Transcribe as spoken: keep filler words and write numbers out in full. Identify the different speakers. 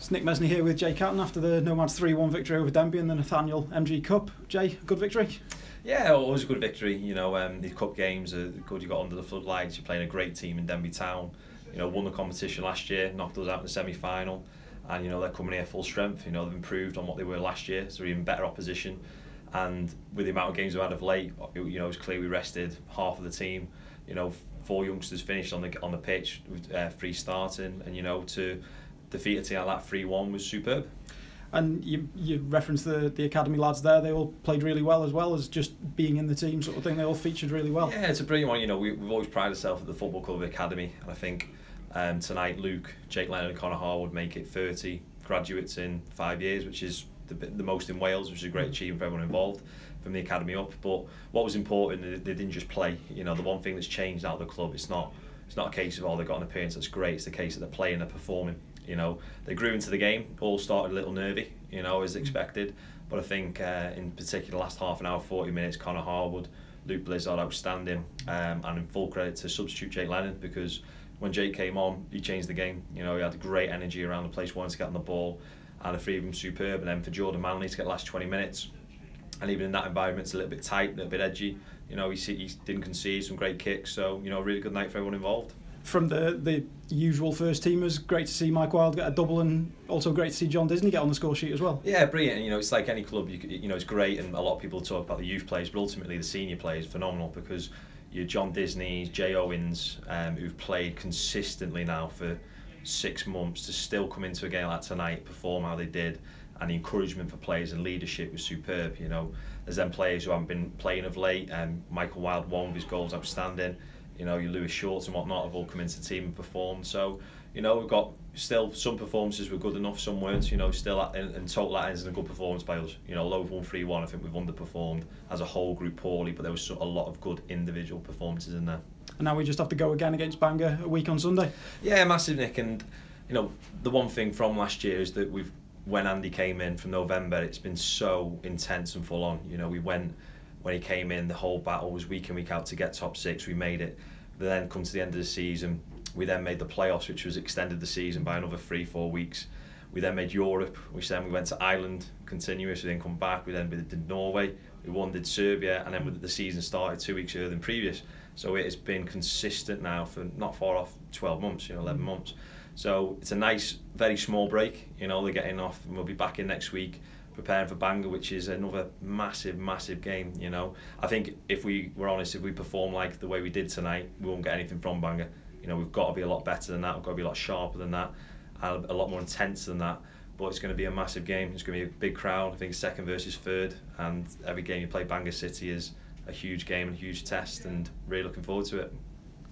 Speaker 1: It's Nick Mesney here with Jay Catton after the Nomads three one victory over Denby in the Nathaniel M G Cup. Jay, good victory?
Speaker 2: Yeah, always a good victory. You know, um, these cup games are good. You got under the floodlights. You're playing a great team in Denby Town. You know, won the competition last year, knocked us out in the semi-final, and you know they're coming here full strength. You know, they've improved on what they were last year, so they're in better opposition. And with the amount of games we've had of late, you know, it was clear we rested half of the team. You know, four youngsters finished on the on the pitch with uh, free starting, and you know to defeat a team like that three one was superb.
Speaker 1: And you you referenced the, the academy lads there. They all played really well, as well as just being in the team sort of thing. They all featured really well.
Speaker 2: Yeah, it's a brilliant one. You know, we, we've always prided ourselves at the Football Club Academy, and I think um, tonight Luke, Jake Leonard and Connor Harwood make it thirty graduates in five years, which is the, the most in Wales, which is a great achievement for everyone involved from the academy up. But what was important, they didn't just play. You know, the one thing that's changed out of the club, it's not it's not a case of, oh, they've got an appearance that's great. It's the case that they're playing, they're performing. You know, they grew into the game, all started a little nervy, you know, as expected. But I think uh, in particular, last half an hour, forty minutes, Connor Harwood, Luke Blizzard, outstanding. Um, and in full credit to substitute Jake Leonard, because when Jake came on, he changed the game. You know, he had great energy around the place, wanted to get on the ball, and the three of them superb. And then for Jordan Manley to get the last twenty minutes, and even in that environment, it's a little bit tight, a little bit edgy. You know, he, he didn't concede, some great kicks. So, you know, really good night for everyone involved.
Speaker 1: From the, the usual first teamers, great to see Mike Wild get a double, and also great to see John Disney get on the score sheet as well.
Speaker 2: Yeah, brilliant. You know, it's like any club. You, you know, it's great, and a lot of people talk about the youth players, but ultimately the senior players phenomenal, because you're John Disney, Jay Owens, um, who've played consistently now for six months to still come into a game like tonight, perform how they did, and the encouragement for players and leadership was superb. You know, there's then players who haven't been playing of late, and um, Michael Wild, one of his goals outstanding. You know, your Lewis Shorts and whatnot have all come into the team and performed. So, you know, we've got still some performances were good enough, some weren't. You know, still at, in, in total that ends in a good performance by us. You know, Love won three one. I think we've underperformed as a whole group poorly, but there was a lot of good individual performances in there.
Speaker 1: And now we just have to go again against Bangor a week on Sunday.
Speaker 2: Yeah, massive, Nick. And you know, the one thing from last year is that we've when Andy came in from November, it's been so intense and full on. You know, we went. When he came in, the whole battle was week in, week out to get top six. We made it. Then come to the end of the season, we then made the playoffs, which was extended the season by another three, four weeks. We then made Europe, which then we went to Ireland continuous. We then come back. We then did Norway. We won, did Serbia, and then the season started two weeks earlier than previous. So it has been consistent now for not far off twelve months, you know, eleven months. So it's a nice, very small break. You know, they're getting off, and we'll be back in next week, preparing for Bangor, which is another massive, massive game. You know, I think if we were honest, if we perform like the way we did tonight, we won't get anything from Bangor. You know, we've got to be a lot better than that. We've got to be a lot sharper than that, and a lot more intense than that. But it's going to be a massive game. It's going to be a big crowd. I think second versus third, and every game you play Bangor City is a huge game and a huge test, and really looking forward to it.